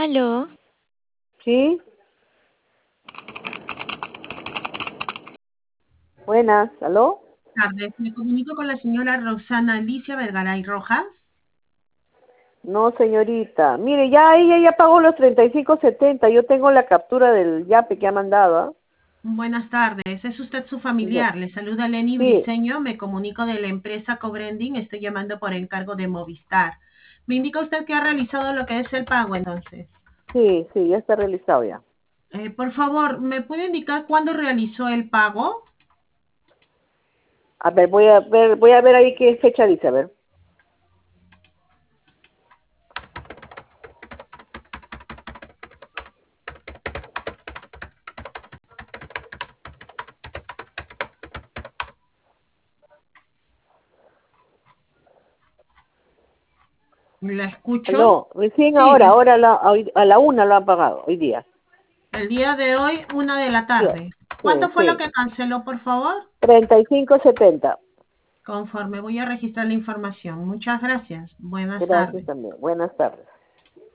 Aló, Sí, buenas, ¿aló? Tardes. Me comunico con la señora Roxana Alicia Vergaray Rojas. No, señorita. Mire, ya ella ya pagó los 35.70. Yo tengo la captura del yape que ha mandado, ¿ah? Buenas tardes. ¿Es usted su No. familiar? Le saluda Lenny Sí, Briseño. Me comunico de la empresa Cobrending. Estoy llamando por encargo de Movistar. Me indica usted que ha realizado lo que es el pago, entonces. sí, ya está realizado ya. Por favor, ¿me puede indicar cuándo realizó el pago? A ver, voy a ver ahí qué fecha dice, a ver. ¿La escucho? No, recién Sí, ahora a la 1 lo han pagado, hoy día. el día de hoy, 1 de la tarde. ¿Cuánto fue lo Sí, que canceló, por favor? 35.70. Conforme voy a registrar la información. Muchas gracias. Buenas Gracias tardes. también. Buenas tardes.